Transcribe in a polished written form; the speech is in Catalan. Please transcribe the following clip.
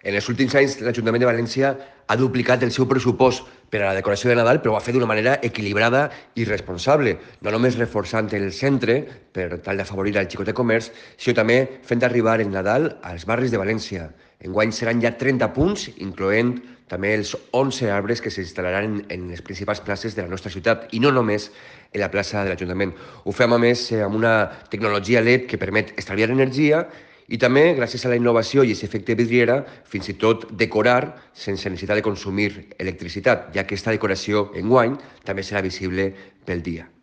En els últims anys, l'Ajuntament de València ha duplicat el seu pressupost per a la decoració de Nadal, però ho ha fet d'una manera equilibrada i responsable, no només reforçant el centre per tal d'afavorir el xicot de comerç, sinó també fent arribar el Nadal als barris de València. Enguany seran ja 30 punts, incloent també els 11 arbres que s'instal·laran en les principals places de la nostra ciutat, i no només en la plaça de l'Ajuntament. Ho fem, a més, amb una tecnologia LED que permet estalviar energia i també, gràcies a la innovació i aquest efecte vidriera, fins i tot decorar sense necessitat de consumir electricitat, ja que aquesta decoració enguany també serà visible pel dia.